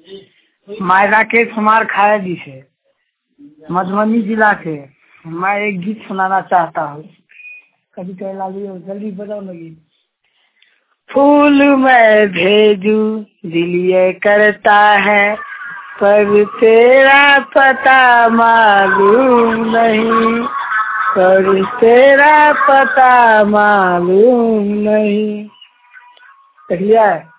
मैं राकेश कुमार खाया जी से मधुबनी जिला से। मैं एक गीत सुनाना चाहता हूँ। कभी कह लागी जल्दी बताओ लगी। फूल मैं भेजू दिल ये करता है, पर तेरा पता मालूम नहीं, पर तेरा पता मालूम नहीं। कहिए